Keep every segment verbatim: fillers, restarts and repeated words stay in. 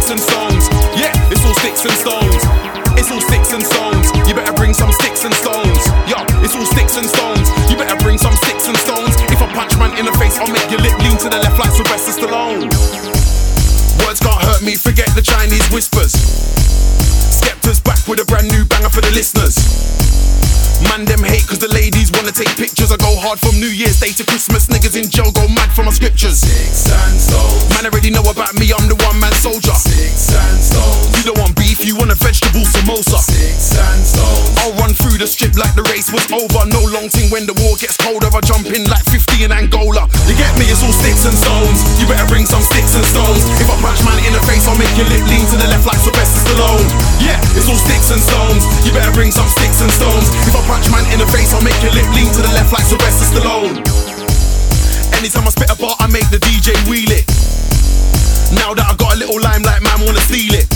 sticks and stones. Yeah, it's all sticks and stones. It's all sticks and stones. You better bring some sticks and stones. Yo, it's all sticks and stones. You better bring some sticks and stones. If I punch man in the face, I'll make your lip lean to the left like Sylvester Stallone. Words can't hurt me, forget the Chinese whispers. Skepta's back with a brand new banger for the listeners. Man, them hate cause the ladies wanna take pictures. I go hard from New Year's Day to Christmas. Niggas in jail go mad for my scriptures. Sticks and stones. Man already know about me, I'm the one man soldier. Sticks and stones. You don't want beef, you want a vegetable samosa. Sticks and stones. I'll run through the strip like the race was over. No long thing when the war gets colder. I jump in like fifty in Angola. You get me, it's all sticks and stones. You better bring some sticks and stones. If I punch man in the face, I'll make your lip lean to the left like Sylvester Stallone. Yeah, it's all sticks and stones. You better bring some sticks and stones. If I punch man in the face, I'll make your lip lean to the left like Sylvester Stallone. Anytime I spit a bar, I make the D J wheel it. Now that I got a little limelight, man wanna steal it.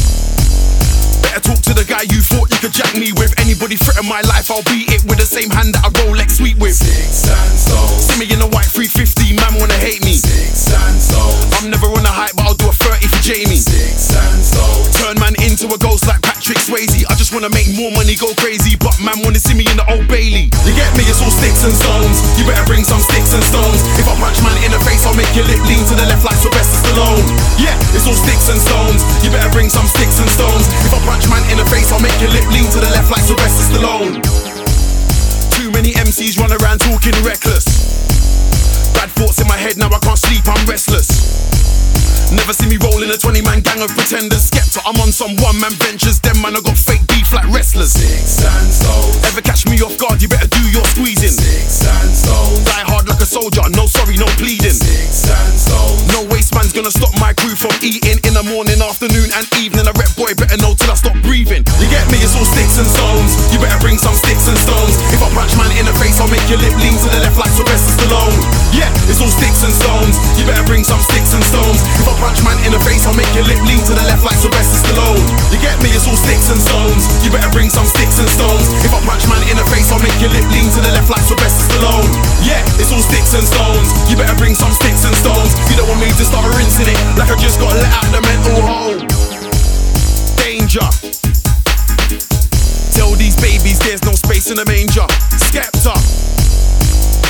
Better talk to the guy you thought you could jack me with. Anybody threaten my life, I'll beat it with the same hand that I Rolex sweet with. Sticks and stones. See me in a white three fifty, man wanna hate me. Sticks and stones. I'm never on a hype, but I'll do a thirty for Jamie. Sticks and stones. Turn man into a ghost like Patrick Swayze. I just wanna make more money, go crazy, but man wanna see me in the Old Bailey. You get me, it's all sticks and stones. You better bring some sticks and stones. If I punch man in the face, I'll make your lip lean to the left like Sylvester Stallone. Yeah, it's all sticks and stones. You better bring some sticks and stones. If I punch man in the face, I'll make your lip lean to the left like Sylvester Stallone. Too many M Cs run around talking reckless. Bad thoughts in my head, now I can't sleep, I'm restless. Never see me roll in a twenty man gang of pretenders. Skepta, I'm on some one man ventures. Them man, I got fake beef like wrestlers. Sticks and stones. Ever catch me off guard, you better do your squeezing. Sticks and stones. Die hard like a soldier, no sorry, no pleading. Sticks and stones. No waste man's gonna stop my crew from eating. In the morning, afternoon and evening. A rep boy better know till I stop breathing. You get me, it's all sticks and stones. You better bring some sticks and stones. If I punch man in the face, I'll make your lip lean to the left like Sylvester Stallone. Yeah, it's all sticks and stones. You better bring some sticks and stones. If I punch man in the face, I'll make your lip lean to the left like Sylvester Stallone. You get me, it's all sticks and stones. You better bring some sticks and stones. If I punch man in the face, I'll make your lip lean to the left like Sylvester Stallone. Yeah, it's all sticks and stones. You better bring some sticks and stones. You don't want me to start rinsing it like I just got let out the mental hole. Danger. Tell these babies there's no space in the manger. Skepta.